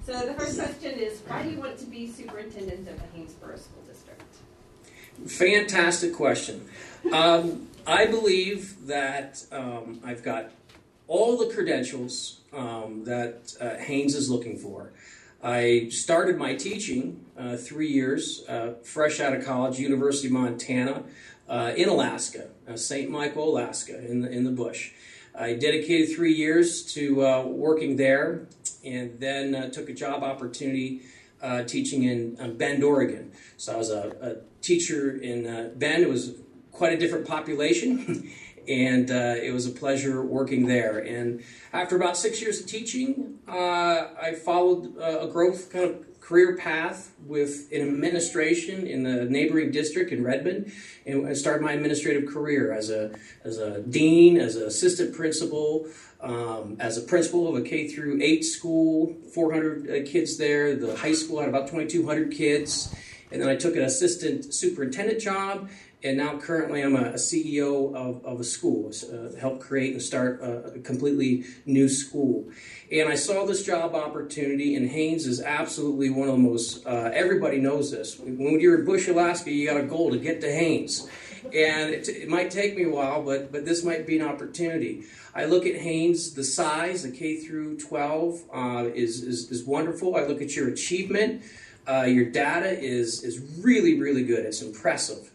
So the first question is, why do you want to be superintendent of the Haynesboro School District? Fantastic question. I believe that I've got all the credentials that Haynes is looking for. I started my teaching 3 years, fresh out of college, University of Montana, in Alaska, St. Michael, Alaska, in the bush. I dedicated 3 years to working there, and then took a job opportunity teaching in Bend, Oregon. So I was a teacher in Bend. It was quite a different population, and it was a pleasure working there. And after about 6 years of teaching, I followed a growth kind of career path with an administration in the neighboring district in Redmond, and I started my administrative career as a dean, as an assistant principal, as a principal of a K-8 school, 400 kids there. The high school had about 2,200 kids, and then I took an assistant superintendent job. And now currently I'm a CEO of a school, helped create and start a completely new school. And I saw this job opportunity, and Haynes is absolutely one of the most, everybody knows this. When you're in Bush, Alaska, you got a goal to get to Haynes. And it might take me a while, but this might be an opportunity. I look at Haynes, the size, the K-12 is wonderful. I look at your achievement. Your data is really, really good. It's impressive.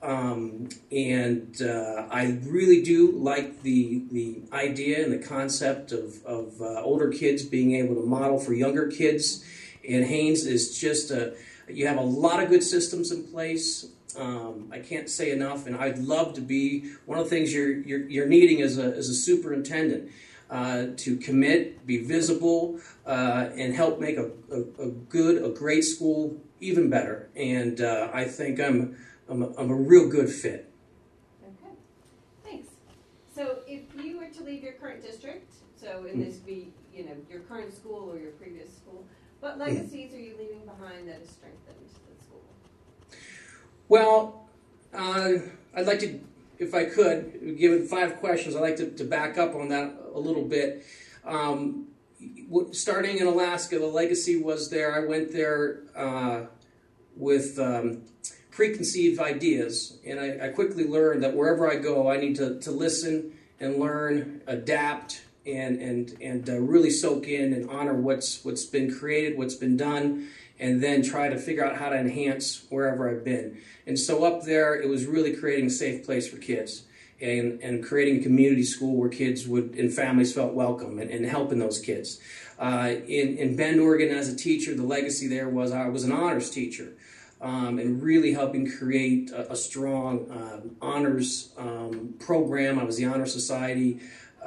I really do like the idea and the concept of older kids being able to model for younger kids. And Haynes is just you have a lot of good systems in place. I can't say enough, and I'd love to be one of the things you're needing as a superintendent. To commit, be visible, and help make a great school even better. And I think I'm a real good fit. Okay, thanks. So if you were to leave your current district, so in this be your current school or your previous school, what legacies are you leaving behind that has strengthened the school? Well, I'd like to, if I could, given 5 questions, I'd like to back up on that a little bit. Starting in Alaska, the legacy was there. I went there with preconceived ideas, and I quickly learned that wherever I go, I need to listen and learn, adapt, and really soak in and honor what's been created, what's been done, and then try to figure out how to enhance wherever I've been. And so up there, it was really creating a safe place for kids and creating a community school where kids and families felt welcome and helping those kids. In Bend, Oregon, as a teacher, the legacy there was I was an honors teacher. And really helping create a strong honors program. I was the Honor Society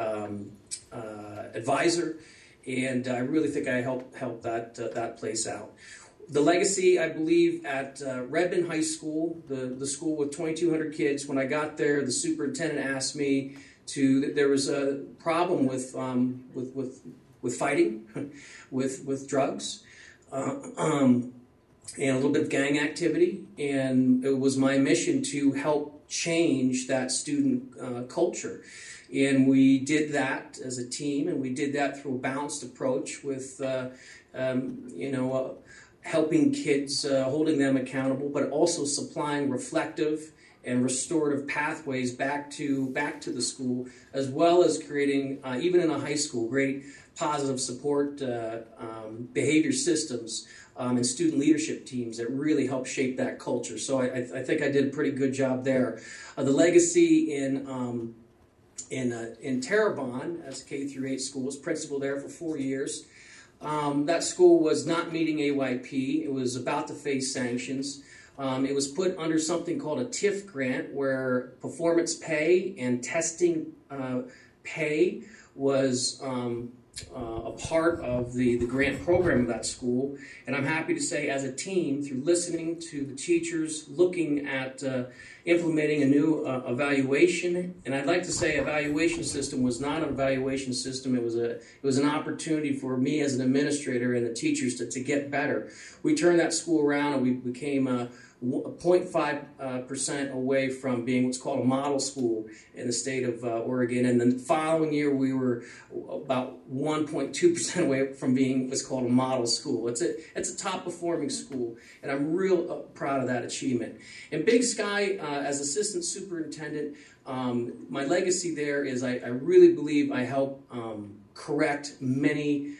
advisor, and I really think I helped that place out. The legacy, I believe, at Redmond High School, the school with 2,200 kids. When I got there, the superintendent asked me there was a problem with fighting, with drugs. And a little bit of gang activity, and it was my mission to help change that student culture. And we did that as a team, and we did that through a balanced approach with, helping kids, holding them accountable, but also supplying reflective and restorative pathways back to the school, as well as creating, even in a high school, great positive support behavior systems and student leadership teams that really help shape that culture. So I think I did a pretty good job there. The legacy in Terrebonne, as a K-8 school, was principal there for 4 years. That school was not meeting AYP. It was about to face sanctions. It was put under something called a TIF grant, where performance pay and testing pay was a part of the grant program of that school. And I'm happy to say, as a team, through listening to the teachers, looking at implementing a new evaluation, and I'd like to say evaluation system was not an evaluation system. It was an opportunity for me as an administrator and the teachers to get better. We turned that school around, and we became 0.5% away from being what's called a model school in the state of Oregon. And then the following year, we were about 1.2% away from being what's called a model school. It's a top performing school, and I'm real proud of that achievement. In Big Sky, as assistant superintendent, my legacy there is I really believe I help correct many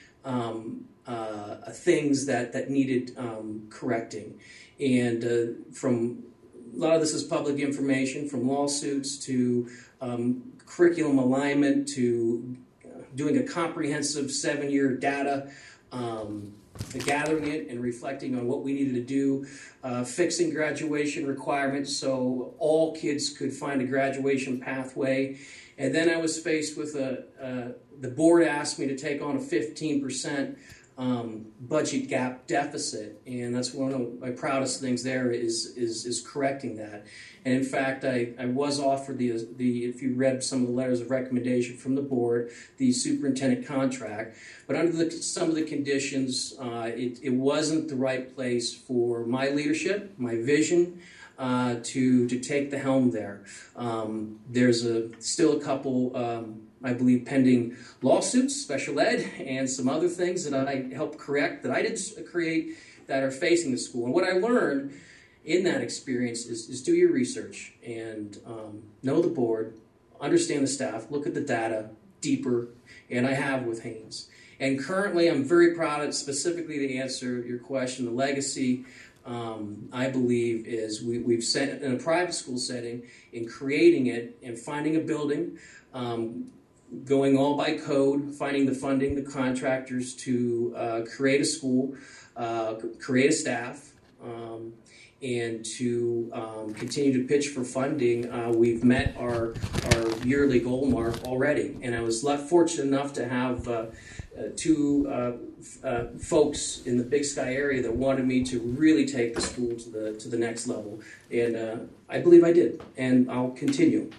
things that needed correcting. And from a lot of this is public information, from lawsuits to curriculum alignment to doing a comprehensive 7-year data, gathering it and reflecting on what we needed to do, fixing graduation requirements so all kids could find a graduation pathway. And then I was faced with the board asked me to take on a 15% budget gap deficit, and that's one of my proudest things there is correcting that. And in fact, I was offered the if you read some of the letters of recommendation from the board, the superintendent contract, but under some of the conditions, it wasn't the right place for my leadership, my vision, to take the helm there. There's still a couple, I believe, pending lawsuits, special ed, and some other things that I helped correct, that I didn't create, that are facing the school. And what I learned in that experience is do your research and know the board, understand the staff, look at the data deeper, and I have with Haynes. And currently, I'm very proud of, specifically to answer your question, the legacy, I believe, is we've set in a private school setting, in creating it and finding a building, going all by code, finding the funding, the contractors to create a school, create a staff, and to continue to pitch for funding. We've met our yearly goal mark already, and I was fortunate enough to have two folks in the Big Sky area that wanted me to really take the school to the next level, and I believe I did, and I'll continue.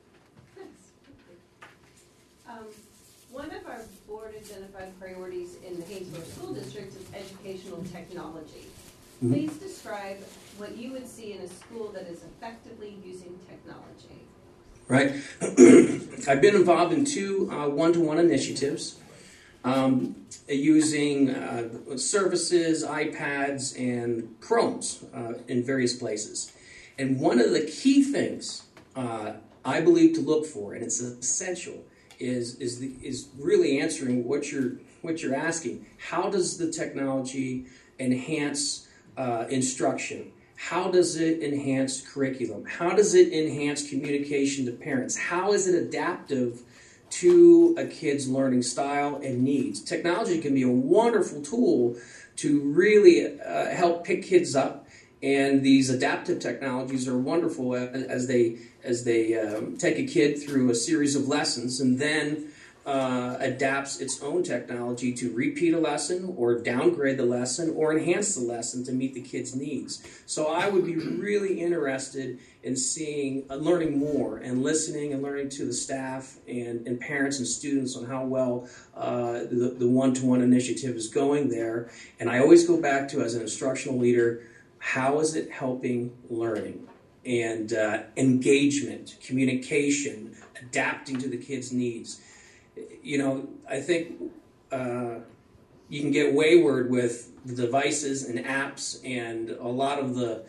One of our board identified priorities in the Haynesville School District is educational technology. Mm-hmm. Please describe what you would see in a school that is effectively using technology. Right. I've been involved in two one-to-one initiatives using services, iPads, and Chromes in various places. And one of the key things I believe to look for, and it's essential, is really answering what you're asking. How does the technology enhance instruction? How does it enhance curriculum? How does it enhance communication to parents? How is it adaptive to a kid's learning style and needs? Technology can be a wonderful tool to really help pick kids up, and these adaptive technologies are wonderful as they take a kid through a series of lessons and then adapts its own technology to repeat a lesson or downgrade the lesson or enhance the lesson to meet the kid's needs. So I would be really interested in seeing, learning more and listening and learning to the staff and parents and students on how well the one-to-one initiative is going there. And I always go back to, as an instructional leader, how is it helping learning? And engagement, communication, adapting to the kids' needs. You know, I think you can get wayward with the devices and apps and a lot of the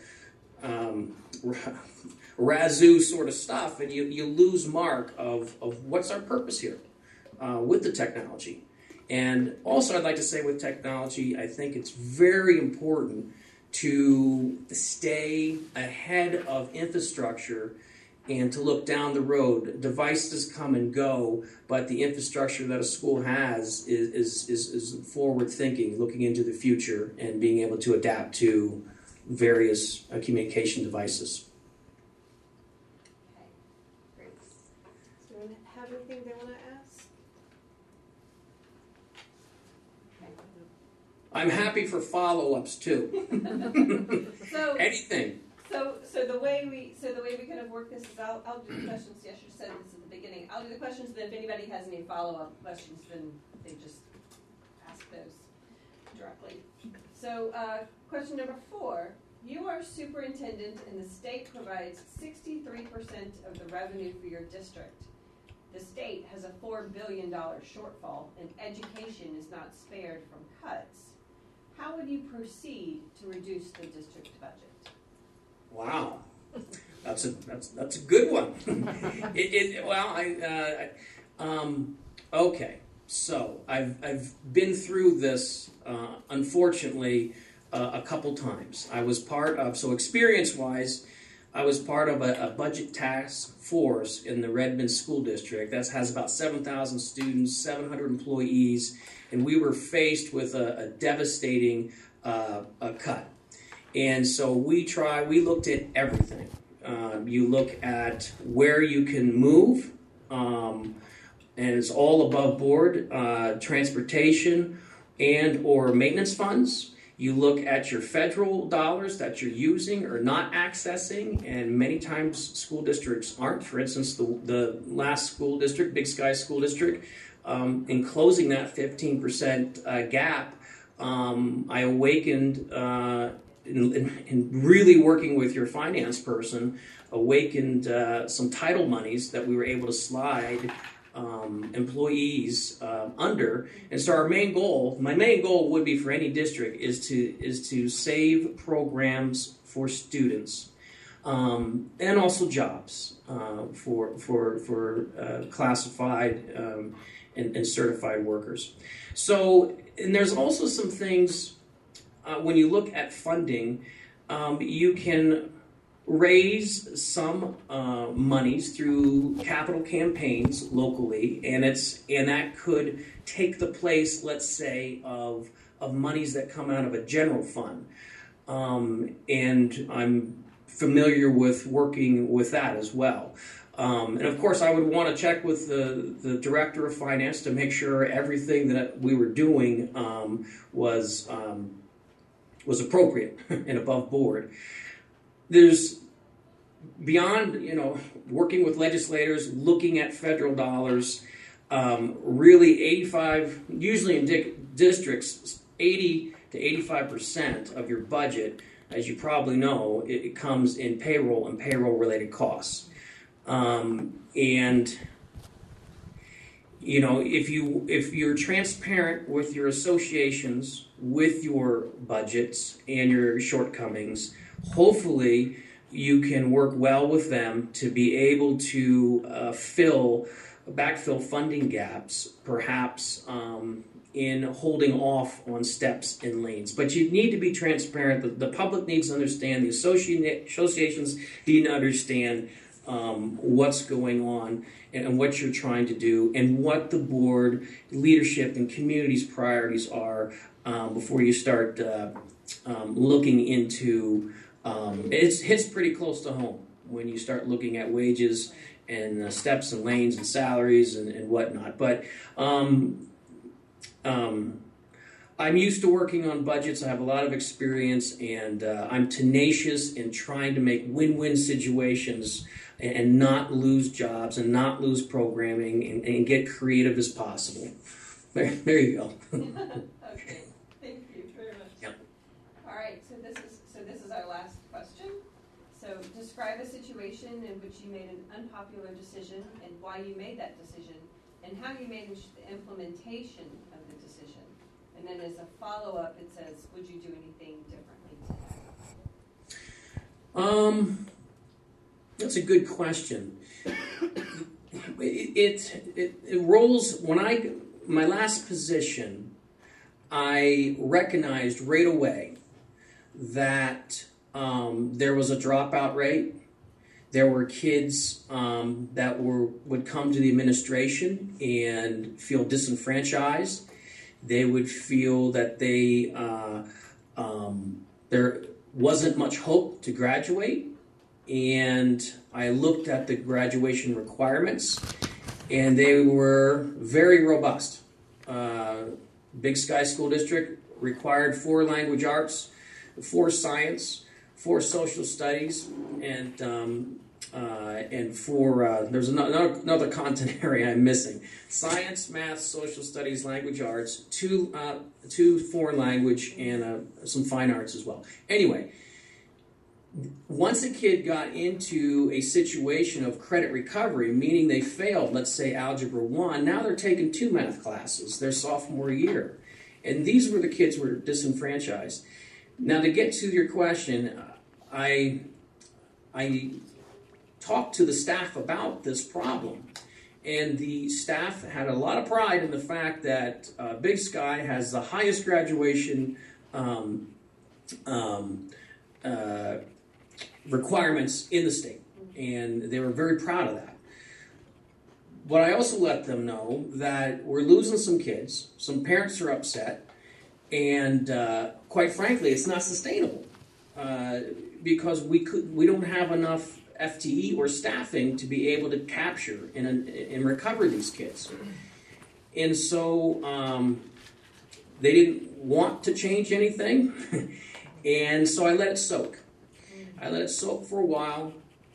razoo sort of stuff, and you lose mark of what's our purpose here with the technology. And also, I'd like to say with technology, I think it's very important to stay ahead of infrastructure and to look down the road. Devices come and go, but the infrastructure that a school has is forward thinking, looking into the future and being able to adapt to various communication devices. Okay, great. Does anyone have anything they want to ask? Okay. I'm happy for follow-ups too. So Anything. So the way we kind of work this is I'll do the questions. Yes, you said this at the beginning. I'll do the questions, and if anybody has any follow-up questions, then they just ask those directly. So question number 4: You are superintendent and the state provides 63% of the revenue for your district. The state has a $4 billion shortfall and education is not spared from cuts. How would you proceed to reduce the district budget? Wow, that's a good one. Okay. So I've been through this, unfortunately, a couple times. I was part of, so experience-wise, I was part of a budget task force in the Redmond School District that has about 7,000 students, 700 employees, and we were faced with a devastating cut. And so we looked at everything. You look at where you can move, and it's all above board, transportation and or maintenance funds. You look at your federal dollars that you're using or not accessing, and many times school districts aren't. For instance, the last school district, Big Sky School District, in closing that 15% gap, I awakened, in really working with your finance person, awakened some title monies that we were able to slide employees under. And so my main goal would be for any district is to save programs for students, and also jobs for classified and certified workers. So, and there's also some things when you look at funding, you can raise some monies through capital campaigns locally, and that could take the place, let's say, of monies that come out of a general fund. And I'm familiar with working with that as well. And of course, I would want to check with the director of finance to make sure everything that we were doing was appropriate and above board. There's beyond, working with legislators, looking at federal dollars, really 85, usually in districts, 80 to 85% of your budget, as you probably know, it comes in payroll and payroll-related costs. And if you're transparent with your associations, with your budgets and your shortcomings, hopefully you can work well with them to be able to backfill funding gaps, perhaps in holding off on steps and lanes. But you need to be transparent. The public needs to understand. The associations need to understand what's going on and what you're trying to do and what the board leadership and community's priorities are before you start looking into it hits pretty close to home when you start looking at wages and steps and lanes and salaries and whatnot. But I'm used to working on budgets. I have a lot of experience, and I'm tenacious in trying to make win-win situations and not lose jobs and not lose programming and get creative as possible. There you go. Okay, thank you very much. Yep. All right, so this is our last question. So describe a situation in which you made an unpopular decision and why you made that decision and how you managed the implementation of the decision. And then as a follow-up, it says, would you do anything differently today? That's a good question. It rolls, my last position, I recognized right away that there was a dropout rate. There were kids that would come to the administration and feel disenfranchised. They would feel that there wasn't much hope to graduate. And I looked at the graduation requirements, and they were very robust. Big Sky School District required 4 language arts, 4 science, 4 social studies, and 4, there's another content area I'm missing. Science, math, social studies, language arts, 2 foreign language, and some fine arts as well. Anyway, once a kid got into a situation of credit recovery, meaning they failed, let's say Algebra 1, now they're taking 2 math classes their sophomore year. And these were the kids who were disenfranchised. Now, to get to your question, I talked to the staff about this problem. And the staff had a lot of pride in the fact that Big Sky has the highest graduation requirements in the state. And they were very proud of that. But I also let them know that we're losing some kids, some parents are upset, and quite frankly, it's not sustainable because we don't have enough FTE or staffing to be able to capture and recover these kids. And so they didn't want to change anything, and so I let it soak. I let it soak for a while,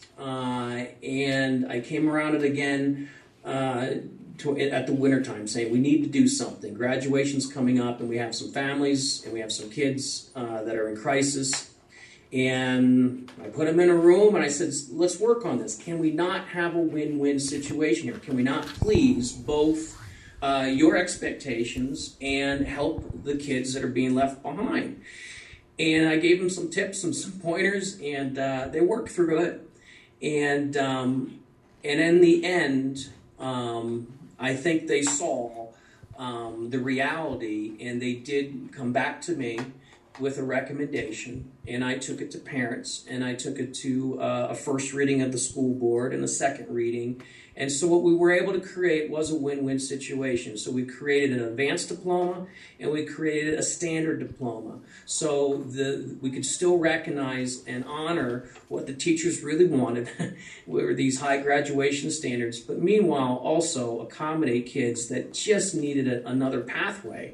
and I came around it again at the wintertime, saying we need to do something. Graduation's coming up, and we have some families, and we have some kids that are in crisis. And I put them in a room, and I said, let's work on this. Can we not have a win-win situation here? Can we not please both your expectations and help the kids that are being left behind? And I gave them some tips and some pointers, and they worked through it. And in the end, I think they saw the reality, and they did come back to me with a recommendation, and I took it to parents, and I took it to a first reading of the school board and a second reading. And so what we were able to create was a win-win situation. So we created an advanced diploma, and we created a standard diploma. So we could still recognize and honor what the teachers really wanted, were these high graduation standards, but meanwhile also accommodate kids that just needed another pathway.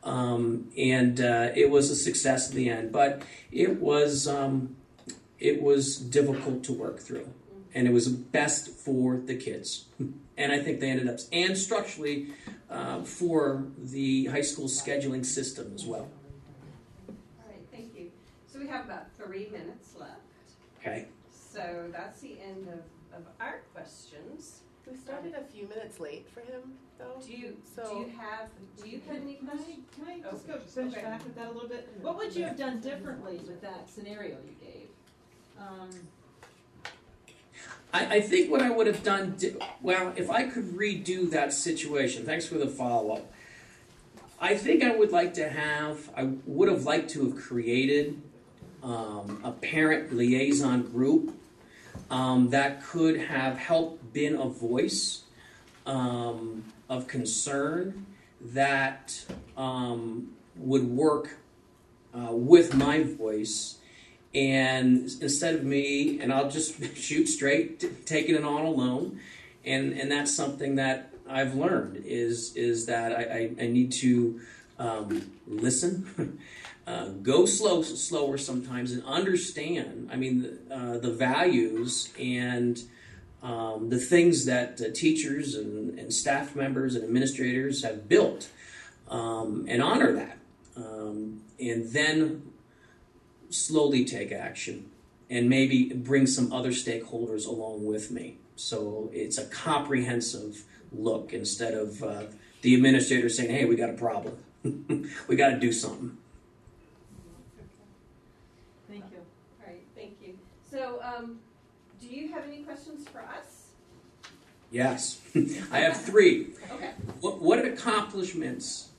It was a success in the end, but it was difficult to work through, and it was best for the kids. And I think they ended up, and structurally for the high school scheduling system as well. All right, thank you. So we have about 3 minutes left. Okay. So that's the end of our questions. We started a few minutes late for him, though. Do you have any questions? Can I just finish back with that a little bit? What would you have done differently with that scenario you gave? I think what I would have done, if I could redo that situation, thanks for the follow-up. I think I would have liked to have created a parent liaison group that could have helped been a voice of concern that would work with my voice, and instead of me, and I'll just shoot straight, taking it on alone, and that's something that I've learned is that I need to listen, go slower sometimes, and understand. I mean the values and the things that teachers and staff members and administrators have built, and honor that, and then slowly take action, and maybe bring some other stakeholders along with me. So it's a comprehensive look instead of the administrator saying, hey, we got a problem. We got to do something. Thank you. All right, thank you. So do you have any questions for us? Yes. I have 3. Okay. What accomplishments,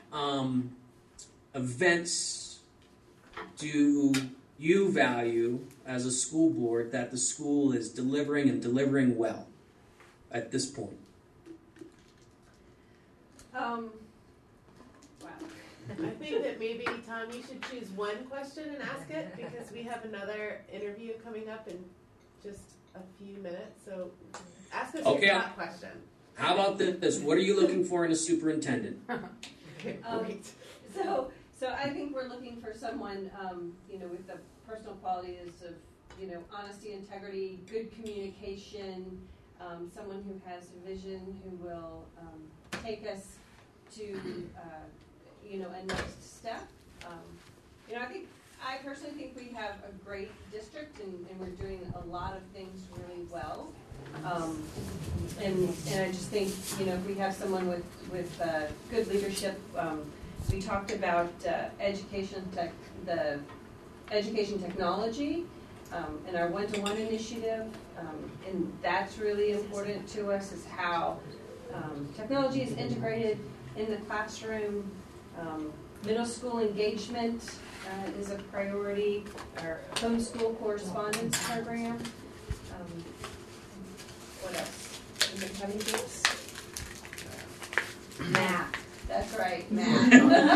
events do you value as a school board that the school is delivering and delivering well at this point? Wow. I think that maybe, Tom, you should choose one question and ask it, because we have another interview coming up in just a few minutes. So ask us your top question. How about this? What are you looking for in a superintendent? Okay, great. So I think we're looking for someone, with the personal qualities of, honesty, integrity, good communication, someone who has a vision, who will take us to, a next step. I personally think we have a great district, and we're doing a lot of things really well. And I just think, if we have someone with good leadership, we talked about the education technology and our one-to-one initiative, and that's really important to us, is how technology is integrated in the classroom. Middle school engagement is a priority. Our homeschool correspondence program. What else? Anybody have anything else? Math. That's right, math.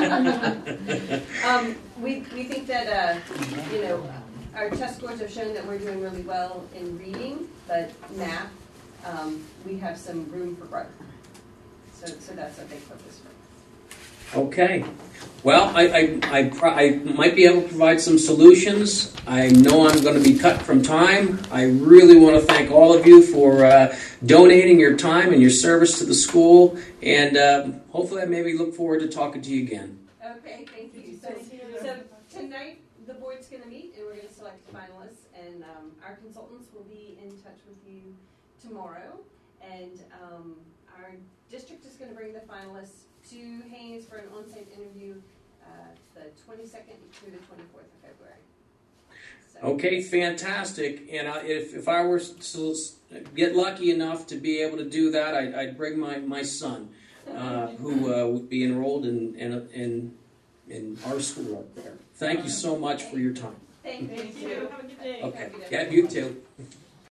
We think that our test scores have shown that we're doing really well in reading, but math, we have some room for growth. So that's a big focus for us. Okay. Well, I might be able to provide some solutions. I know I'm going to be cut from time. I really want to thank all of you for donating your time and your service to the school, and hopefully I maybe look forward to talking to you again. Okay, thank you. So tonight the board's going to meet, and we're going to select finalists, and our consultants will be in touch with you tomorrow, and our district is going to bring the finalists to Haines for an on-site interview the 22nd through the 24th of February. So. Okay, fantastic. And if I were to get lucky enough to be able to do that, I'd bring my son, who would be enrolled in our school up there. Thank you so much for your time. Thank you. Have a good day. Okay. Yeah, you too.